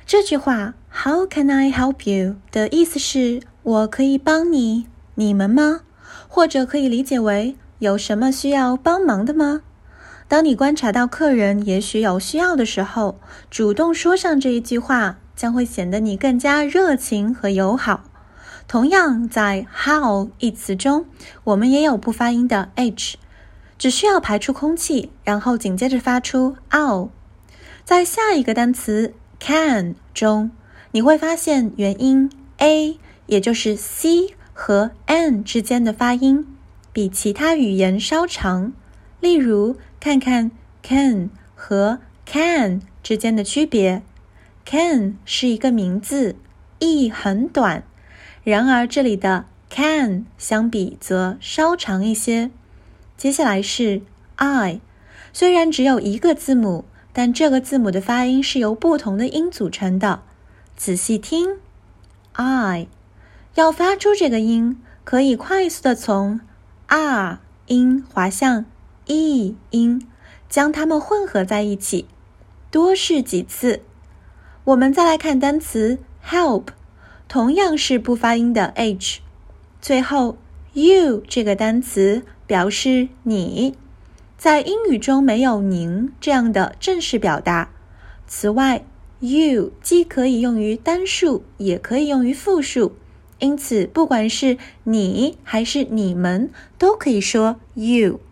这句话 How can I help you 的意思是我可以帮你，你们吗？或者可以理解为有什么需要帮忙的吗？当你观察到客人也许有需要的时候，主动说上这一句话，将会显得你更加热情和友好。同样，在 how 一词中，我们也有不发音的 h， 只需要排出空气，然后紧接着发出 ow。在下一个单词 can 中，你会发现元音 a， 也就是 c 和 n 之间的发音比其他语言稍长。例如，看看 can 和 can 之间的区别。can 是一个名字，意很短，然而这里的 can 相比则稍长一些。接下来是 I， 虽然只有一个字母，但这个字母的发音是由不同的音组成的。仔细听 I， 要发出这个音，可以快速地从 R 音滑向 E 音，将它们混合在一起，多试几次。我们再来看单词 help， 同样是不发音的 H。 最后 you 这个单词表示你，在英语中没有您这样的正式表达。此外 you 既可以用于单数，也可以用于复数，因此不管是你还是你们，都可以说 you。